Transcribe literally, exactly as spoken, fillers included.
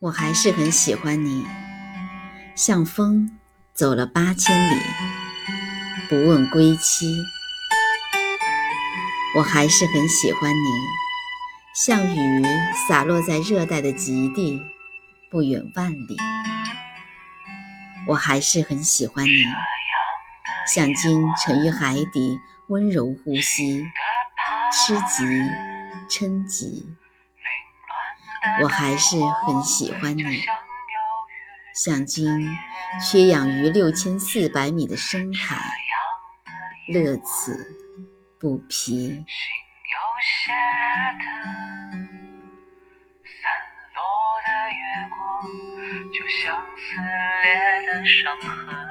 我还是很喜欢你，像风走了八千里，不问归期。我还是很喜欢你，像雨洒落在热带的极地，不远万里。我还是很喜欢你，像鲸沉于海底，温柔呼吸，吃极撑极。我还是很喜欢你，像鲸缺氧于六千四百米的深海，乐此不疲。 就像撕裂的伤痕。